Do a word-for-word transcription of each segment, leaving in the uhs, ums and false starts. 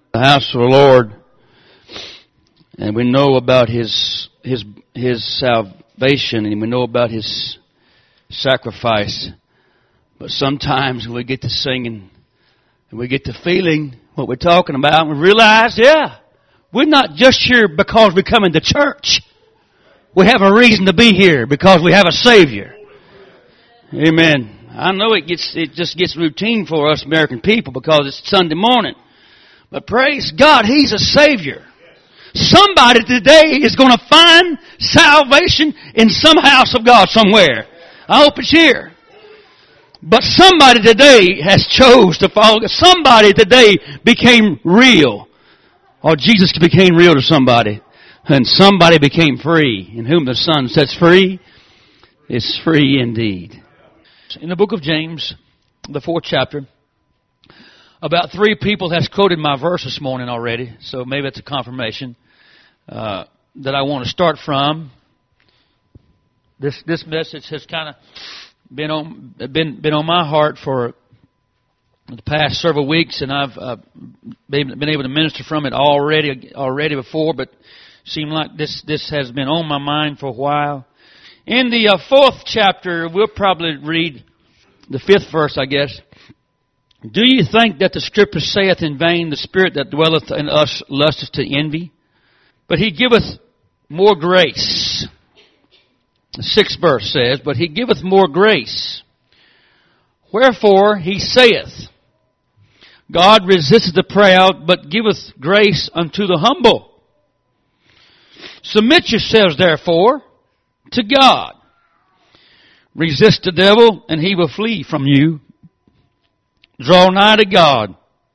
The house of the Lord, and we know about His His His salvation, and we know about His sacrifice. But sometimes when we get to singing, and we get to feeling what we're talking about, and we realize, yeah, we're not just here because we come into church. We have a reason to be here because we have a Savior. Amen. I know it gets it just gets routine for us American people because it's Sunday morning. But praise God, He's a Savior. Somebody today is going to find salvation in some house of God somewhere. I hope it's here. But somebody today has chose to follow. Somebody today became real. Or Jesus became real to somebody. And somebody became free. In whom the Son sets free is free indeed. In the book of James, the fourth chapter, about three people has quoted my verse this morning already, so maybe it's a confirmation uh, that I want to start from. This this message has kind of been on been been on my heart for the past several weeks, and I've uh, been, been able to minister from it already already before, but it seemed like this this has been on my mind for a while. In the uh, fourth chapter, we'll probably read the fifth verse, I guess. Do you think that the Scripture saith in vain, the Spirit that dwelleth in us lusteth to envy? But He giveth more grace. The sixth verse says, but He giveth more grace. Wherefore He saith, God resisteth the proud, but giveth grace unto the humble. Submit yourselves therefore to God. Resist the devil, and he will flee from you. Draw nigh to God,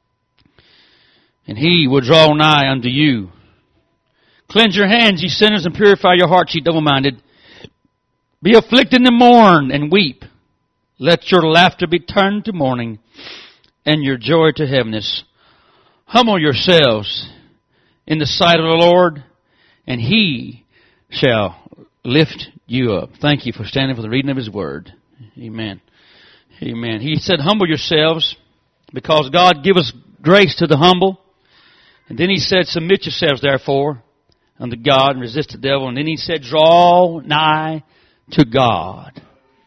and He will draw nigh unto you. Cleanse your hands, ye sinners, and purify your hearts, ye double-minded. Be afflicted and mourn, and weep. Let your laughter be turned to mourning, and your joy to heaviness. Humble yourselves in the sight of the Lord, and He shall lift you up. Thank you for standing for the reading of His Word. Amen. Amen. He said, humble yourselves, because God giveth grace to the humble. And then He said, submit yourselves therefore unto God, and resist the devil. And then He said, draw nigh to God.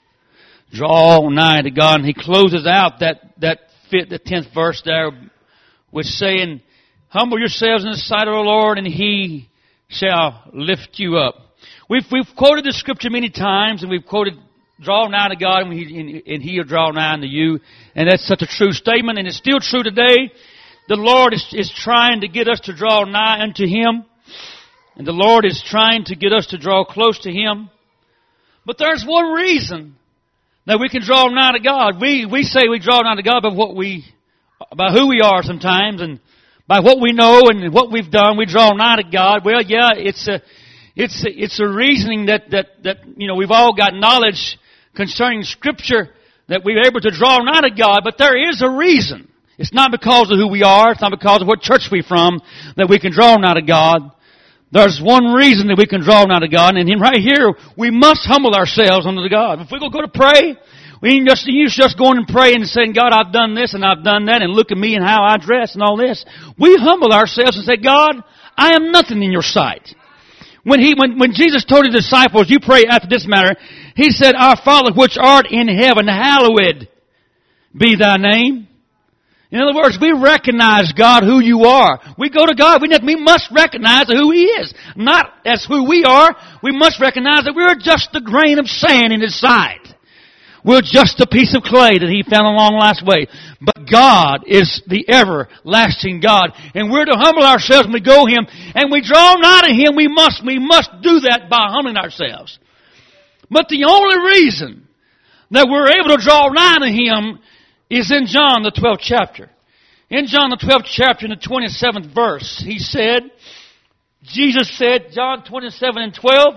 Draw nigh to God. And He closes out that, that fit, the tenth verse there with saying, humble yourselves in the sight of the Lord, and He shall lift you up. We've, we've quoted the Scripture many times, and we've quoted, draw nigh to God, and, he, and He'll draw nigh unto you. And that's such a true statement, and it's still true today. The Lord is, is trying to get us to draw nigh unto Him. And the Lord is trying to get us to draw close to Him. But there's one reason that we can draw nigh to God. We, we say we draw nigh to God by what we, by who we are sometimes, and by what we know and what we've done. We draw nigh to God. Well, yeah, it's a, it's a, it's a reasoning that, that, that, you know, we've all got knowledge concerning Scripture that we're able to draw nigh to God, but there is a reason. It's not because of who we are. It's not because of what church we're from that we can draw nigh to God. There's one reason that we can draw nigh to God, and right here, we must humble ourselves unto God. If we go to pray, we ain't just, you just going and praying and saying, God, I've done this and I've done that, and look at me and how I dress and all this. We humble ourselves and say, God, I am nothing in your sight. When he, when, when Jesus told His disciples, you pray after this manner, He said, Our Father which art in heaven, hallowed be Thy name. In other words, we recognize, God, who You are. We go to God, we, we must recognize who He is. Not as who we are, we must recognize that we're just a grain of sand in His sight. We're just a piece of clay that He found along life's way. But God is the everlasting God. And we're to humble ourselves when we go to Him. And we draw nigh to Him. We must, we must do that by humbling ourselves. But the only reason that we're able to draw nigh to Him is in John, the twelfth chapter. In John, the twelfth chapter, in the twenty-seventh verse, He said, Jesus said, John twenty-seven and twelve,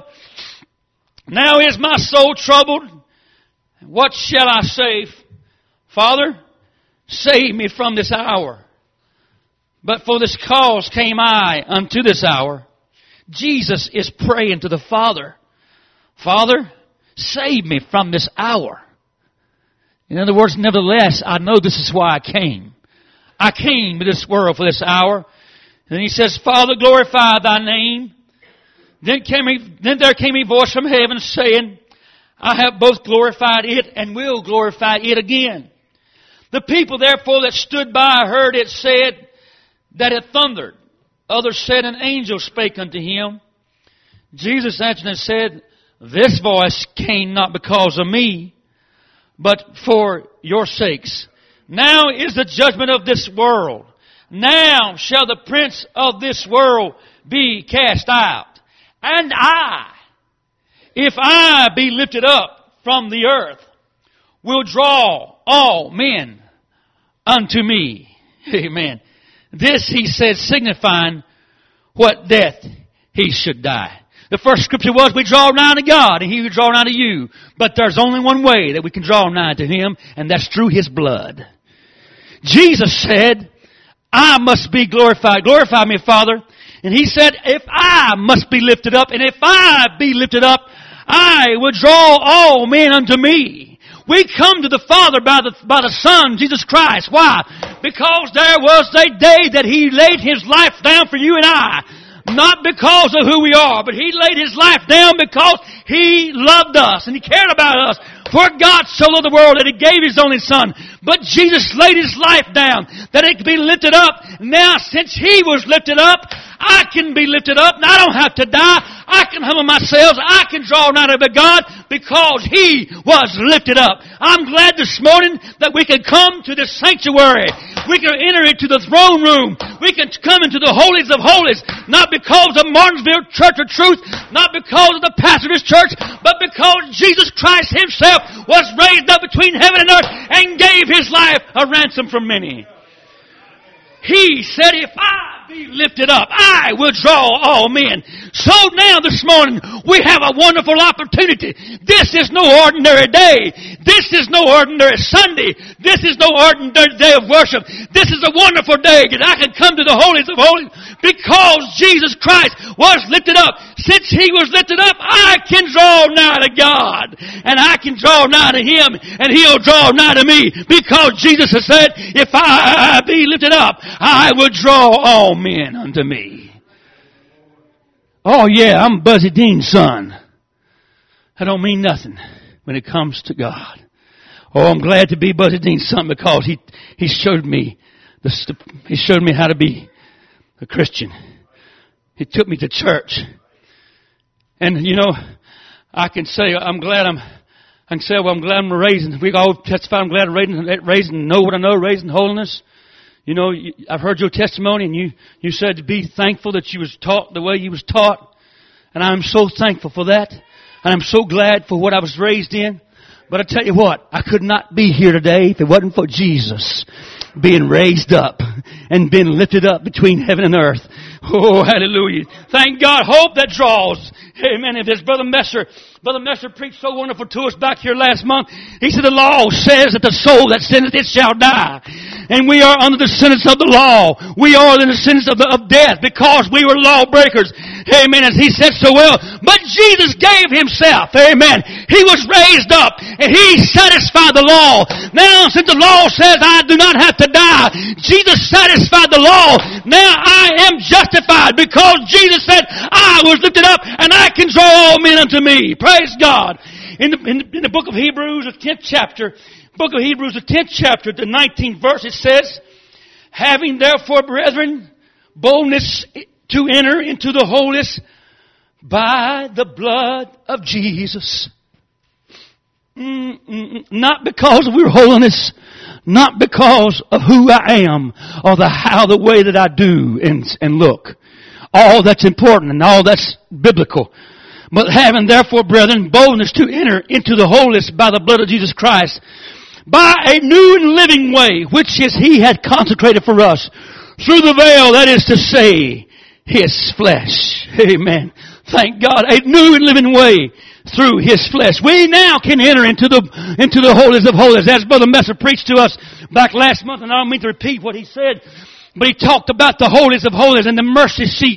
Now is my soul troubled. What shall I say? Father, save me from this hour. But for this cause came I unto this hour. Jesus is praying to the Father. Father, save me from this hour. In other words, nevertheless, I know this is why I came. I came to this world for this hour. And he says, Father, glorify thy name. Then came a, then there came a voice from heaven saying, I have both glorified it and will glorify it again. The people therefore that stood by heard it said that it thundered. Others said, an angel spake unto him. Jesus answered and said, this voice came not because of me, but for your sakes. Now is the judgment of this world. Now shall the prince of this world be cast out. And I, if I be lifted up from the earth, will draw all men unto me. Amen. This he said, signifying what death he should die. The first scripture was, we draw nigh to God, and He will draw nigh to you. But there's only one way that we can draw nigh to Him, and that's through His blood. Jesus said, I must be glorified. Glorify me, Father. And He said, if I must be lifted up, and if I be lifted up, I will draw all men unto me. We come to the Father by the, by the Son, Jesus Christ. Why? Because there was a day that He laid His life down for you and I. Not because of who we are, but He laid His life down because He loved us and He cared about us. For God so loved the world that He gave His only Son. But Jesus laid His life down that it could be lifted up. Now, since He was lifted up, I can be lifted up and I don't have to die. I can humble myself. I can draw nigh to God because He was lifted up. I'm glad this morning that we can come to the sanctuary. We can enter into the throne room. We can come into the holies of holies. Not because of Martinsville Church of Truth. Not because of the pastor of this church. But because Jesus Christ Himself was raised up between heaven and earth and gave His life a ransom for many. He said, if I be lifted up, I will draw all men. So now this morning, we have a wonderful opportunity. This is no ordinary day. This is no ordinary Sunday. This is no ordinary day of worship. This is a wonderful day that I can come to the holies of holies because Jesus Christ was lifted up. Since He was lifted up, I can draw nigh to God. And I can draw nigh to Him, and He'll draw nigh to me because Jesus has said, if I be lifted up, I will draw all men unto me. Oh yeah, I'm Buzzy Dean's son. I don't mean nothing when it comes to God. Oh, I'm glad to be Buzzy Dean's son because he he showed me the he showed me how to be a Christian. He took me to church, and you know, I can say I'm glad I'm. I can say, well, I'm glad I'm raised. We all testify. I'm glad I'm raised, raised and know what I know, raised in holiness. You know, I've heard your testimony, and you, you said to be thankful that you was taught the way you was taught. And I'm so thankful for that. And I'm so glad for what I was raised in. But I tell you what, I could not be here today if it wasn't for Jesus being raised up and being lifted up between heaven and earth. Oh, hallelujah. Thank God. Hope that draws. Amen. If there's Brother Messer, Brother Messer preached so wonderful to us back here last month. He said the law says that the soul that sinneth, it shall die. And we are under the sentence of the law. We are under the sentence of, the, of death because we were lawbreakers. Amen. As He said so well. But Jesus gave Himself. Amen. He was raised up and He satisfied the law. Now, since the law says I do not have to die, Jesus satisfied the law. Now I am justified because Jesus said I was lifted up and I can draw all men unto me. Praise God. In the, in the, in the book of Hebrews, the tenth chapter, book of Hebrews, the tenth chapter, the nineteenth verse, it says, having therefore, brethren, boldness to enter into the holiest by the blood of Jesus. Mm-mm, not because of your holiness, not because of who I am or the how, the way that I do and, and look. All that's important and all that's biblical. But having therefore, brethren, boldness to enter into the holiest by the blood of Jesus Christ, by a new and living way, which is He had consecrated for us, through the veil, that is to say, His flesh. Amen. Thank God. A new and living way through His flesh. We now can enter into the, into the holiest of holies. As Brother Messer preached to us back last month, and I don't mean to repeat what he said, but he talked about the holiest of holies and the mercy seat.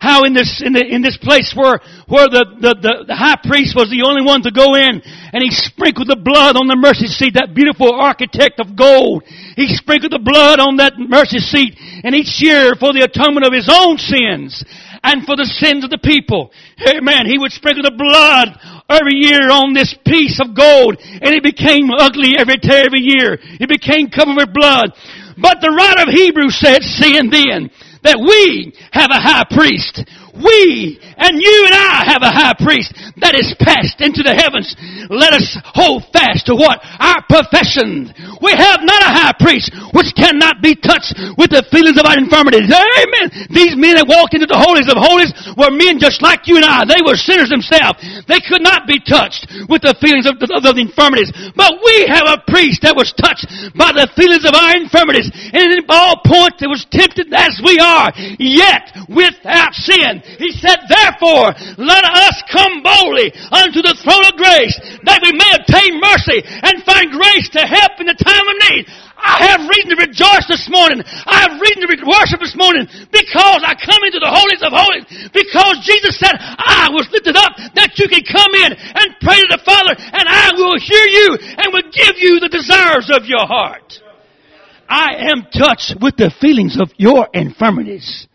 how in this, in, the, in this place where, where the, the, the, the high priest was the only one to go in, and he sprinkled the blood on the mercy seat, that beautiful architect of gold. He sprinkled the blood on that mercy seat, and each year for the atonement of his own sins, and for the sins of the people. Amen. He would sprinkle the blood every year on this piece of gold, and it became ugly every day, every year. It became covered with blood. But the writer of Hebrews said, seeing then that we have a high priest, we and you and I have a high priest that is passed into the heavens. Let us hold fast to what? Our profession. We have not a high priest which cannot be touched with the feelings of our infirmities. Amen. These men that walked into the holies of holies were men just like you and I. They were sinners themselves. They could not be touched with the feelings of the, of the infirmities. But we have a priest that was touched by the feelings of our infirmities. And in all points it was tempted as we are, yet without sin. He said, therefore, let us come boldly unto the throne of grace, that we may obtain mercy and find grace to help in the time of need. I have reason to rejoice this morning. I have reason to worship this morning because I come into the holies of holies. Because Jesus said, I was lifted up that you can come in and pray to the Father, and I will hear you and will give you the desires of your heart. I am touched with the feelings of your infirmities.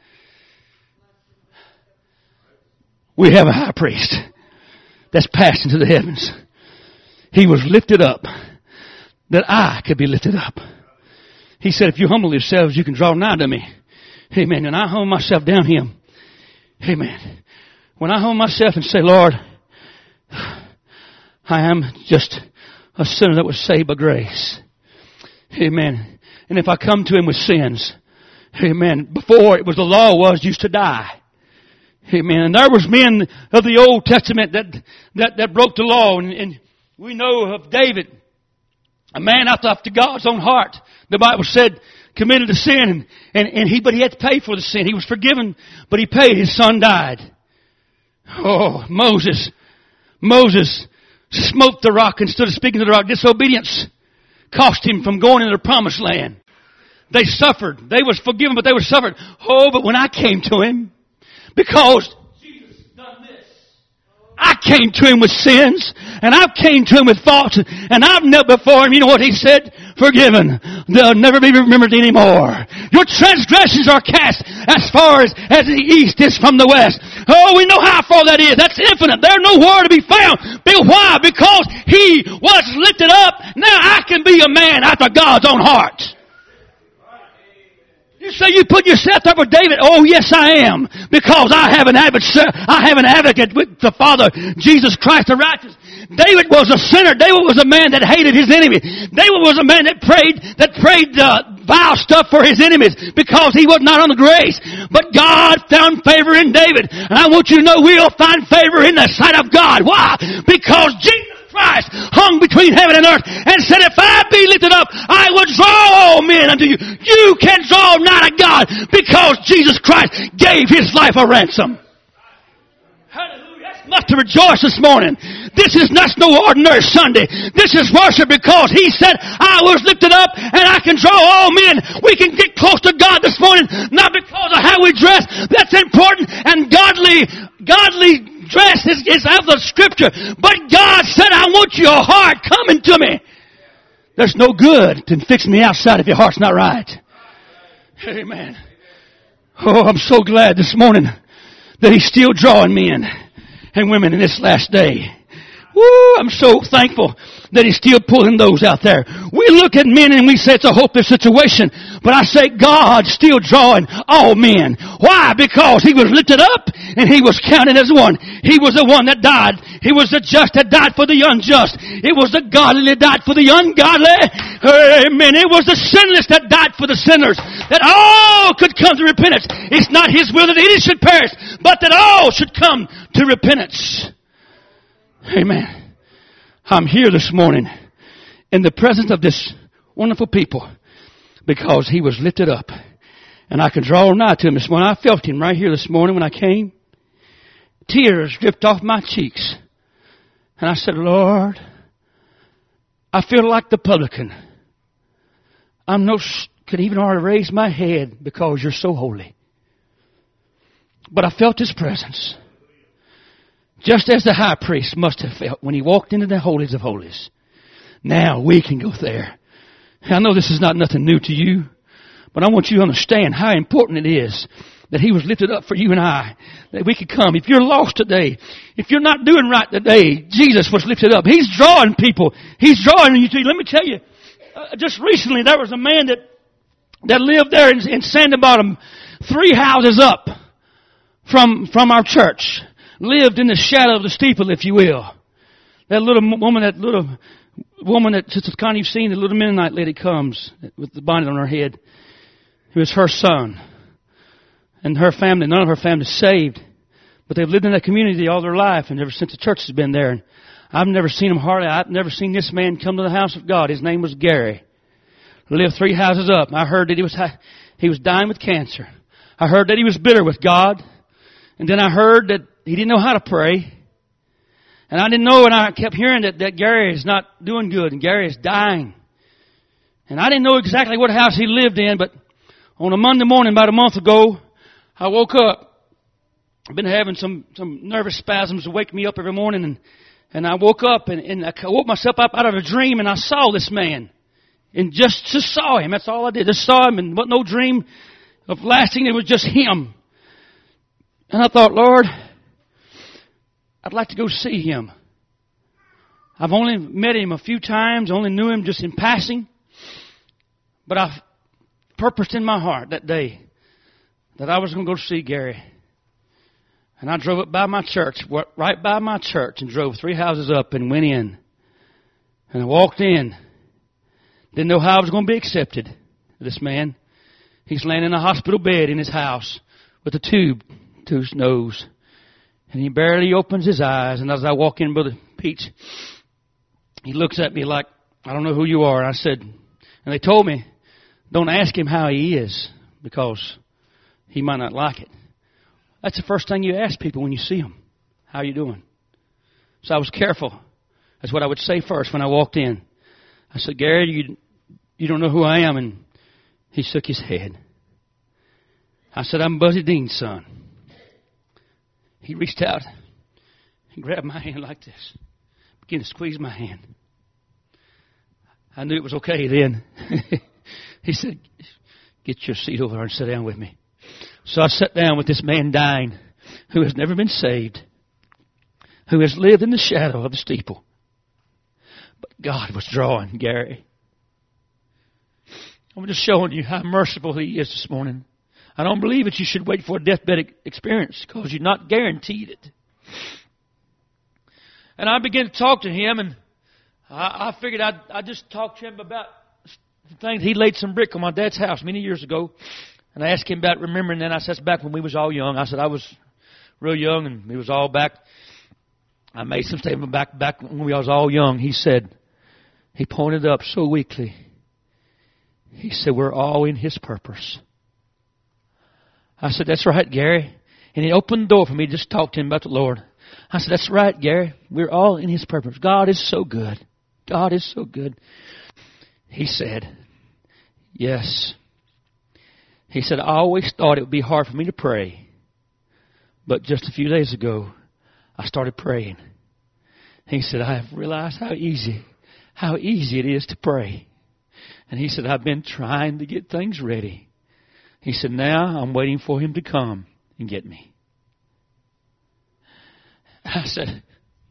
We have a high priest that's passed into the heavens. He was lifted up that I could be lifted up. He said, if you humble yourselves, you can draw nigh to me. Amen. And I humble myself down him. Amen. When I humble myself and say, Lord, I am just a sinner that was saved by grace. Amen. And if I come to him with sins, amen, before it was the law was used to die. Amen. And there was men of the Old Testament that that, that broke the law. And, and we know of David, a man after, after God's own heart. The Bible said committed a sin, and, and, and he but he had to pay for the sin. He was forgiven, but he paid. His son died. Oh, Moses. Moses smote the rock and stood speaking to the rock. Disobedience cost him from going into the promised land. They suffered. They was forgiven, but they were suffered. Oh, but when I came to him, because Jesus done this, I came to him with sins, and I came to him with faults, and I've knelt before him. You know what he said? Forgiven. They'll never be remembered anymore. Your transgressions are cast as far as, as the east is from the west. Oh, we know how far that is. That's infinite. There's nowhere to be found. But why? Because he was lifted up. Now I can be a man after God's own heart. You say you put yourself up with David. Oh, yes, I am. Because I have an advocate, I have an advocate with the Father, Jesus Christ the righteous. David was a sinner. David was a man that hated his enemy. David was a man that prayed, that prayed, uh, vile stuff for his enemies because he was not on the grace. But God found favor in David. And I want you to know we'll find favor in the sight of God. Why? Because Jesus Christ hung between heaven and earth and said, if I be lifted up, I will draw all men unto you. You can draw nigh to God because Jesus Christ gave his life a ransom. Hallelujah. That's enough to rejoice this morning. This is not no ordinary Sunday. This is worship because he said, I was lifted up and I can draw all men. We can get close to God this morning, not because of how we dress. That's important, and godly, godly dress is, is out of the scripture. But God said, I want your heart coming to me. There's no good in fixing the outside if your heart's not right. Amen. Oh, I'm so glad this morning that he's still drawing men and women in this last day. Woo, I'm so thankful that he's still pulling those out there. We look at men and we say it's a hopeless situation. But I say God's still drawing all men. Why? Because he was lifted up and he was counted as one. He was the one that died. He was the just that died for the unjust. It was the godly that died for the ungodly. Amen. It was the sinless that died for the sinners. That all could come to repentance. It's not his will that any should perish, but that all should come to repentance. Amen. I'm here this morning in the presence of this wonderful people because he was lifted up. And I can draw nigh to him this morning. I felt him right here this morning when I came. Tears dripped off my cheeks. And I said, Lord, I feel like the publican. I'm no, could even hardly raise my head because you're so holy. But I felt His presence. Just as the high priest must have felt when he walked into the holies of holies. Now we can go there. I know this is not nothing new to you, but I want you to understand how important it is that He was lifted up for you and I, that we could come. If you're lost today, if you're not doing right today, Jesus was lifted up. He's drawing people. He's drawing you to. Let me tell you, uh, just recently there was a man that that lived there in, in Sandon Bottom, three houses up from from our church. Lived in the shadow of the steeple, if you will. That little woman, that little woman that Sister Connie, you've seen, the little Mennonite lady comes with the bonnet on her head. It was her son. And her family, none of her family is saved. But they've lived in that community all their life, and ever since the church has been there. And I've never seen him hardly. I've never seen this man come to the house of God. His name was Gary. He lived three houses up. I heard that he was he was dying with cancer. I heard that he was bitter with God. And then I heard that he didn't know how to pray. And I didn't know, and I kept hearing that, that Gary is not doing good, and Gary is dying. And I didn't know exactly what house he lived in, but on a Monday morning about a month ago, I woke up. I've been having some, some nervous spasms to wake me up every morning, and, and I woke up, and, and I woke myself up out of a dream, and I saw this man. And just, just saw him. That's all I did. Just saw him, and wasn't no dream of lasting. It was just him. And I thought, Lord, I'd like to go see him. I've only met him a few times, only knew him just in passing. But I purposed in my heart that day that I was going to go see Gary. And I drove up by my church, right by my church, and drove three houses up and went in. And I walked in. Didn't know how I was going to be accepted. This man, he's laying in a hospital bed in his house with a tube to his nose. And he barely opens his eyes. And as I walk in, Brother Peach, he looks at me like, I don't know who you are. And I said, and they told me, don't ask him how he is, because he might not like it. That's the first thing you ask people when you see them. How are you doing? So I was careful. That's what I would say first when I walked in. I said, Gary, you, you don't know who I am. And he shook his head. I said, I'm Buzzy Dean's son. He reached out and grabbed my hand like this. Began to squeeze my hand. I knew it was okay then. He said, get your seat over there and sit down with me. So I sat down with this man dying, who has never been saved, who has lived in the shadow of the steeple. But God was drawing Gary. I'm just showing you how merciful He is this morning. I don't believe that you should wait for a deathbed experience, because you're not guaranteed it. And I began to talk to him, and I, I figured I'd, I'd just talk to him about things. He laid some brick on my dad's house many years ago. And I asked him about remembering that. I said, that's back when we was all young. I said, I was real young, and we was all back. I made some statement back, back when we was all young. He said, he pointed up so weakly. He said, we're all in His purpose. I said, that's right, Gary. And he opened the door for me to just talk to him about the Lord. I said, that's right, Gary. We're all in His purpose. God is so good. God is so good. He said, yes. He said, I always thought it would be hard for me to pray. But just a few days ago, I started praying. He said, I have realized how easy, how easy it is to pray. And he said, I've been trying to get things ready. He said, now I'm waiting for Him to come and get me. I said,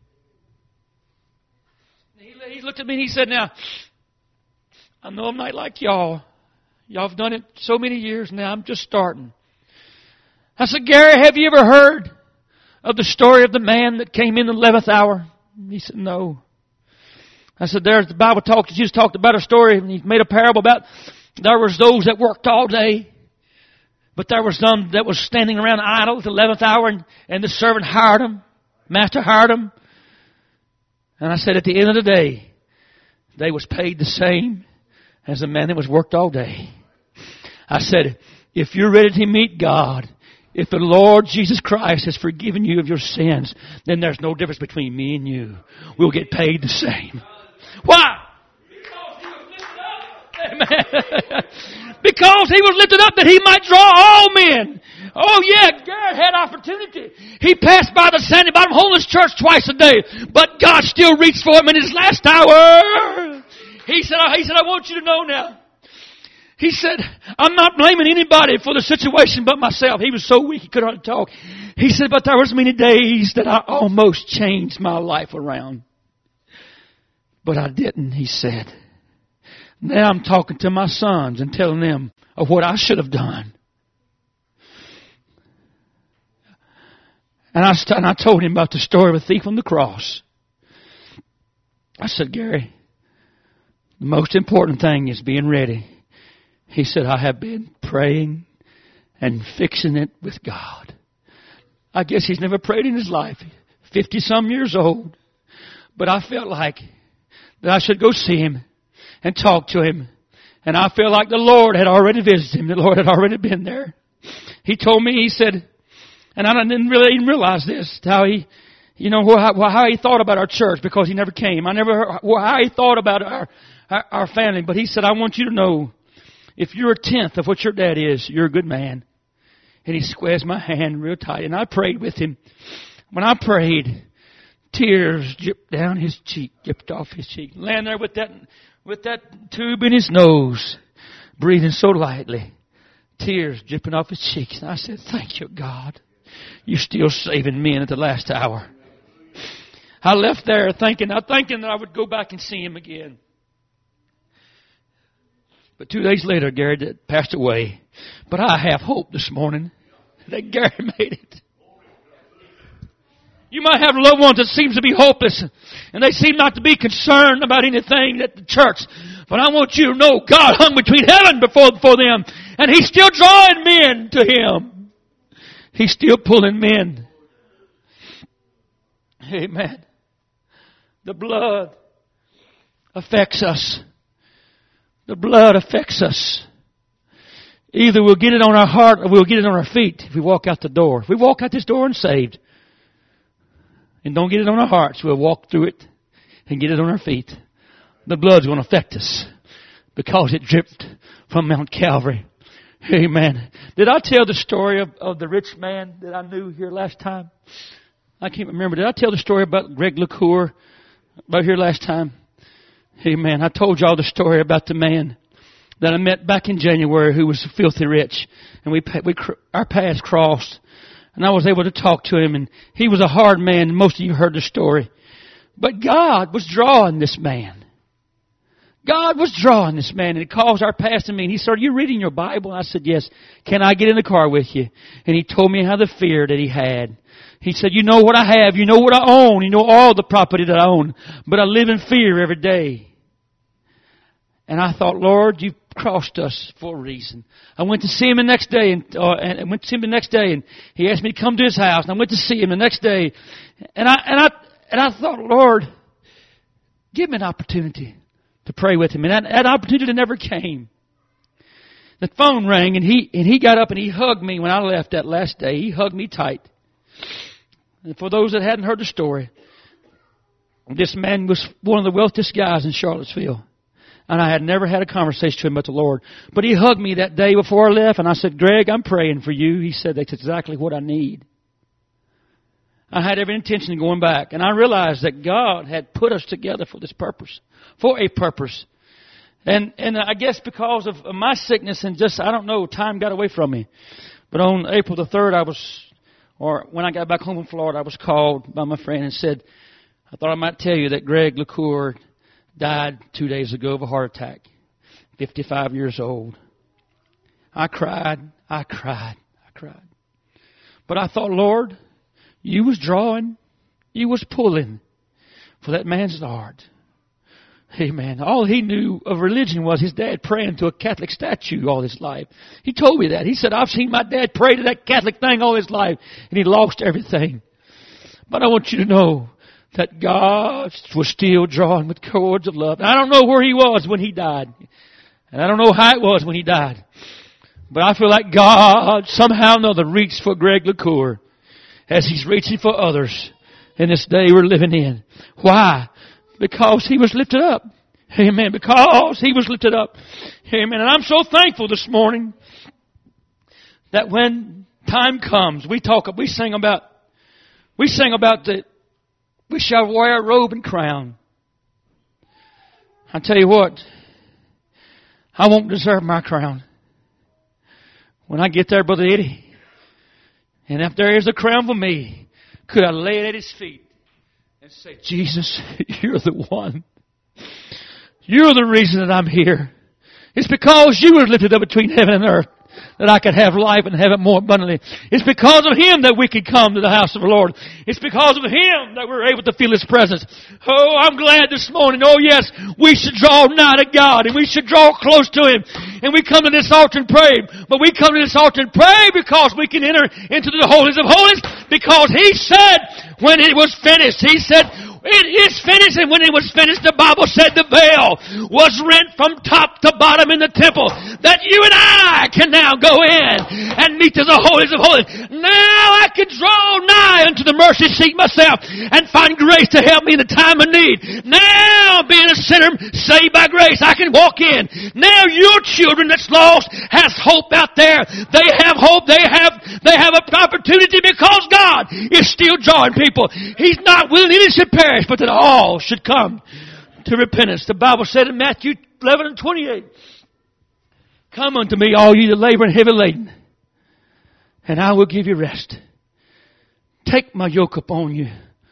he looked at me and he said, now, I know I'm not like y'all. Y'all have done it so many years now. I'm just starting. I said, Gary, have you ever heard of the story of the man that came in the eleventh hour? He said, no. I said, there's the Bible talked, Jesus talked about a story, and He made a parable about there was those that worked all day, but there was some that was standing around idle at the eleventh hour, and, and the servant hired them. Master hired them. And I said, at the end of the day, they was paid the same as the man that was worked all day. I said, if you're ready to meet God, if the Lord Jesus Christ has forgiven you of your sins, then there's no difference between me and you. We'll get paid the same. Why? Because He was lifted up. Amen. Because He was lifted up that He might draw all men. Oh yeah, Garrett had opportunity. He passed by the Sandy Bottom Holiness Church twice a day, but God still reached for him in his last hour. He said, he said, I want you to know now. He said, I'm not blaming anybody for the situation but myself. He was so weak he could hardly talk. He said, but there was many days that I almost changed my life around. But I didn't, he said. Now I'm talking to my sons and telling them of what I should have done. And I, st- and I told him about the story of a thief on the cross. I said, Gary, the most important thing is being ready. He said, I have been praying and fixing it with God. I guess he's never prayed in his life. fifty-some years old. But I felt like that I should go see him and talk to him. And I felt like the Lord had already visited him. The Lord had already been there. He told me, he said, and I didn't really even realize this, how he, you know, how, how he thought about our church because he never came. I never heard how he thought about our, our, our family. But he said, I want you to know, if you're a tenth of what your dad is, you're a good man. And he squeezed my hand real tight. And I prayed with him. When I prayed, tears dripped down his cheek, dripped off his cheek. Laying there with that, with that tube in his nose, breathing so lightly. Tears dripping off his cheeks. And I said, thank you, God. You're still saving men at the last hour. I left there thinking, I'm thinking that I would go back and see him again. But two days later, Gary passed away. But I have hope this morning that Gary made it. You might have loved ones that seems to be hopeless, and they seem not to be concerned about anything at the church. But I want you to know God hung between heaven before, before them, and He's still drawing men to Him. He's still pulling men. Amen. The blood affects us. The blood affects us. Either we'll get it on our heart or we'll get it on our feet if we walk out the door. If we walk out this door and saved and don't get it on our hearts, we'll walk through it and get it on our feet. The blood's going to affect us because it dripped from Mount Calvary. Amen. Did I tell the story of, of the rich man that I knew here last time? I can't remember. Did I tell the story about Greg LaCour about here last time? Amen. I told y'all the story about the man that I met back in January who was filthy rich. And we, we our paths crossed. And I was able to talk to him. And he was a hard man. Most of you heard the story. But God was drawing this man. God was drawing this man, and He calls our pastor to me, and he said, are you reading your Bible? And I said, yes. Can I get in the car with you? And he told me how the fear that he had. He said, you know what I have, you know what I own, you know all the property that I own, but I live in fear every day. And I thought, Lord, you've crossed us for a reason. I went to see him the next day, and, uh, and I went to see him the next day, and he asked me to come to his house, and I went to see him the next day. And I, and I, and I thought, Lord, give me an opportunity to pray with him. And that, that opportunity never came. The phone rang, and he and he got up and he hugged me when I left that last day. He hugged me tight. And for those that hadn't heard the story, this man was one of the wealthiest guys in Charlottesville. And I had never had a conversation with him about the Lord. But he hugged me that day before I left, and I said, Greg, I'm praying for you. He said, that's exactly what I need. I had every intention of going back. And I realized that God had put us together for this purpose. For a purpose. And and I guess because of my sickness and just, I don't know, time got away from me. But on April the third, I was, or when I got back home in Florida, I was called by my friend and said, I thought I might tell you that Greg LaCour died two days ago of a heart attack. fifty-five years old. I cried, I cried, I cried. But I thought, Lord, you was drawing, you was pulling for that man's heart. Amen. All he knew of religion was his dad praying to a Catholic statue all his life. He told me that. He said, I've seen my dad pray to that Catholic thing all his life, and he lost everything. But I want you to know that God was still drawing with cords of love. And I don't know where he was when he died. And I don't know how it was when he died. But I feel like God somehow or another reached for Greg LaCour as He's reaching for others in this day we're living in. Why? Because he was lifted up. Amen. Because he was lifted up. Amen. And I'm so thankful this morning that when time comes, we talk, we sing about, we sing about the, we shall wear a robe and crown. I tell you what, I won't deserve my crown. When I get there, Brother Eddie, and if there is a crown for me, could I lay it at His feet and say, Jesus, you're the one. You're the reason that I'm here. It's because you were lifted up between heaven and earth that I could have life and have it more abundantly. It's because of Him that we could come to the house of the Lord. It's because of Him that we're able to feel His presence. Oh, I'm glad this morning. Oh yes, we should draw nigh to God and we should draw close to Him. And we come to this altar and pray. But we come to this altar and pray because we can enter into the holies of holies, because He said when it was finished, He said, it is finished. And when it was finished, the Bible said the veil was rent from top to bottom in the temple, that you and I can now go in and meet to the holies of holies. Now I can draw nigh unto the mercy seat myself and find grace to help me in the time of need. Now, being a sinner saved by grace, I can walk in. Now your children that's lost has hope out there. They have hope. They have, they have an opportunity because God is still drawing people. He's not willing any should perish, but that all should come to repentance. The Bible said in Matthew eleven and twenty-eight, come unto me, all ye that labor and heavy laden, and I will give you rest. Take my yoke upon you,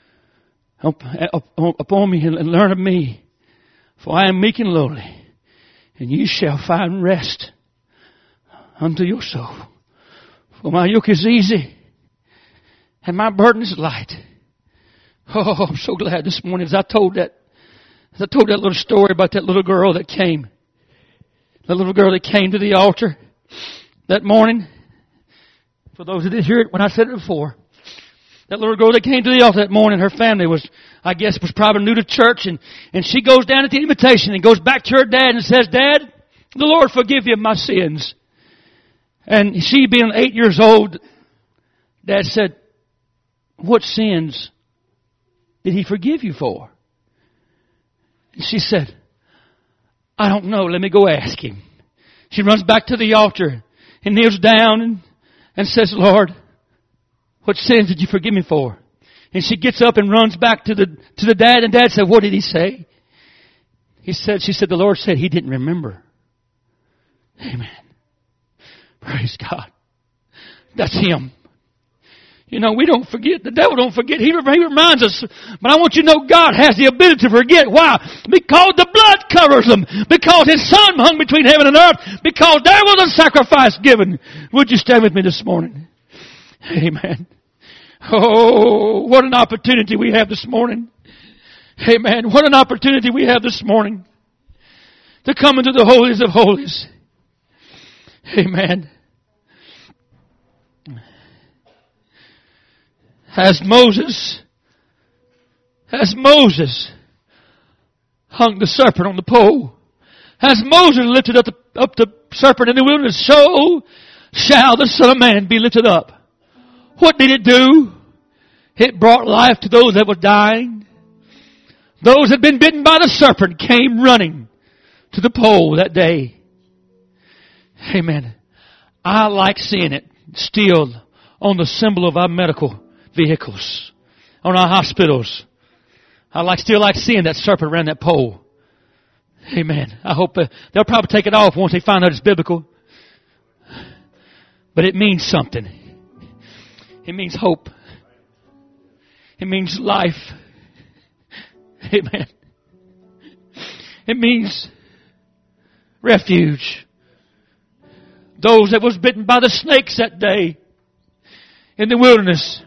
upon me, and learn of me, for I am meek and lowly, and ye shall find rest unto your soul. For my yoke is easy, and my burden is light. Oh, I'm so glad this morning as I told that, as I told that little story about that little girl that came, that little girl that came to the altar that morning. For those who didn't hear it when I said it before, that little girl that came to the altar that morning, her family was, I guess, was probably new to church, and, and she goes down at the invitation and goes back to her dad and says, Dad, the Lord forgive you of my sins. And she being eight years old, Dad said, what sins did He forgive you for? And she said, I don't know. Let me go ask Him. She runs back to the altar and kneels down and, and says, Lord, what sins did you forgive me for? And she gets up and runs back to the, to the dad, and Dad said, what did He say? He said, she said, the Lord said He didn't remember. Amen. Praise God. That's Him. You know, we don't forget. The devil don't forget. He, he reminds us. But I want you to know God has the ability to forget. Why? Because the blood covers them. Because His Son hung between heaven and earth. Because there was a sacrifice given. Would you stand with me this morning? Amen. Oh, what an opportunity we have this morning. Amen. What an opportunity we have this morning to come into the holies of holies. Amen. As Moses, as Moses hung the serpent on the pole, as Moses lifted up the, up the serpent in the wilderness, so shall the Son of Man be lifted up. What did it do? It brought life to those that were dying. Those that had been bitten by the serpent came running to the pole that day. Amen. I like seeing it still on the symbol of our medical vehicles, on our hospitals. I like still like seeing that serpent around that pole. Amen. I hope uh, they'll probably take it off once they find out it's biblical. But it means something. It means hope. It means life. Amen. It means refuge. Those that was bitten by the snakes that day in the wilderness,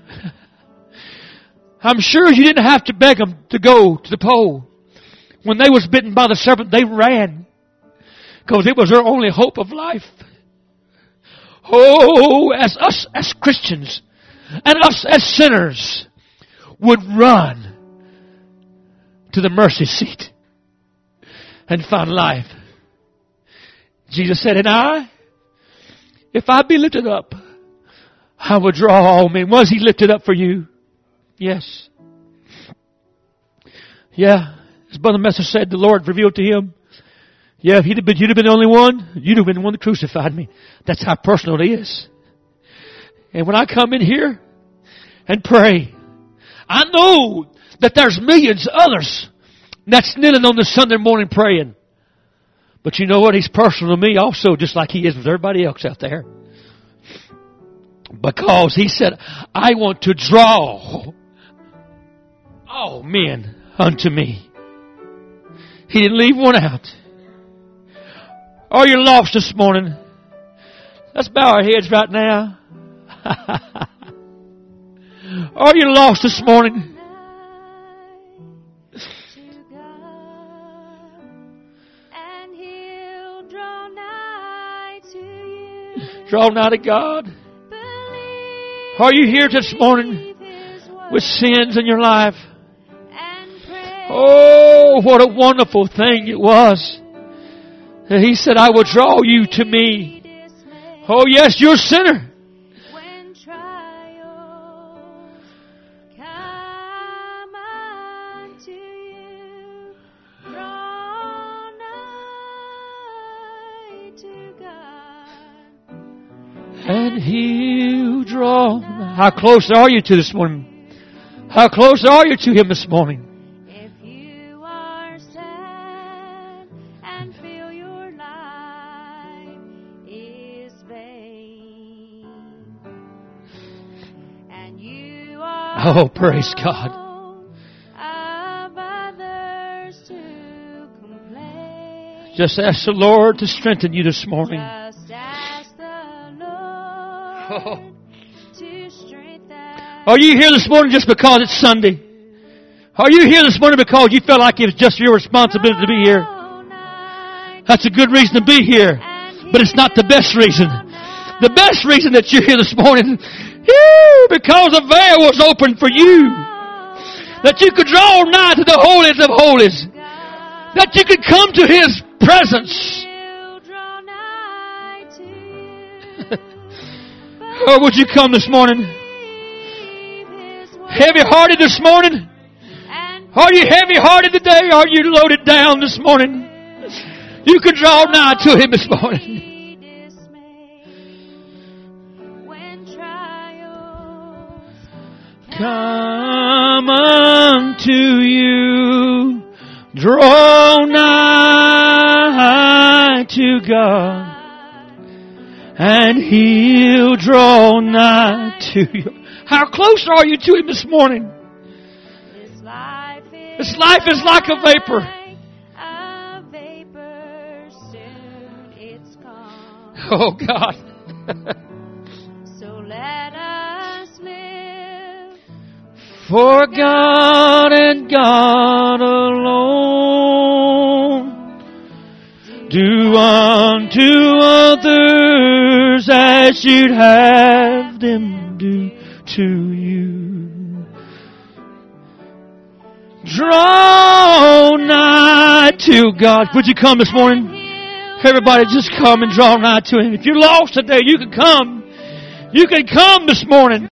I'm sure you didn't have to beg them to go to the pole. When they was bitten by the serpent, they ran. Because it was their only hope of life. Oh, as us as Christians and us as sinners would run to the mercy seat and find life. Jesus said, and I, if I be lifted up, I will draw all men. Was He lifted up for you? Yes. Yeah. As Brother Messer said, the Lord revealed to him. Yeah, if he'd have been, you'd have been the only one, you'd have been the one that crucified me. That's how personal it is. And when I come in here and pray, I know that there's millions of others that's kneeling on the Sunday morning praying. But you know what? He's personal to me also, just like He is with everybody else out there. Because He said, I want to draw all men unto me. He didn't leave one out. Are you lost this morning? Let's bow our heads right now. Are you lost this morning? Draw nigh to God. Are you here this morning with sins in your life? Oh, what a wonderful thing it was. He said, I will draw you to me. Oh yes, you're a sinner. And He'll draw. How close are you to this morning? How close are you to Him this morning? If you are sad and feel your life is vain, and you are oh, praise God. of others to complain, Just ask the Lord to strengthen you this morning. just ask the Lord Oh. to strengthen. Are you here this morning just because it's Sunday? Are you here this morning because you felt like it was just your responsibility to be here? That's a good reason to be here, but it's not the best reason. The best reason that you're here this morning, because a veil was open for you, that you could draw nigh to the holiest of holies, that you could come to His presence. Or would you come this morning? Heavy-hearted this morning? Are you heavy-hearted today? Are you loaded down this morning? You can draw nigh to Him this morning. Come unto you, draw nigh to God, and He'll draw nigh to you. How close are you to Him this morning? This life is, This life is like a vapor. a vapor, soon it's gone. Oh God. So let us live For God and God alone. Do unto others as you'd have them do to you. Draw nigh to God. Would you come this morning? Everybody just come and draw nigh to Him. If you're lost today, you can come. You can come this morning.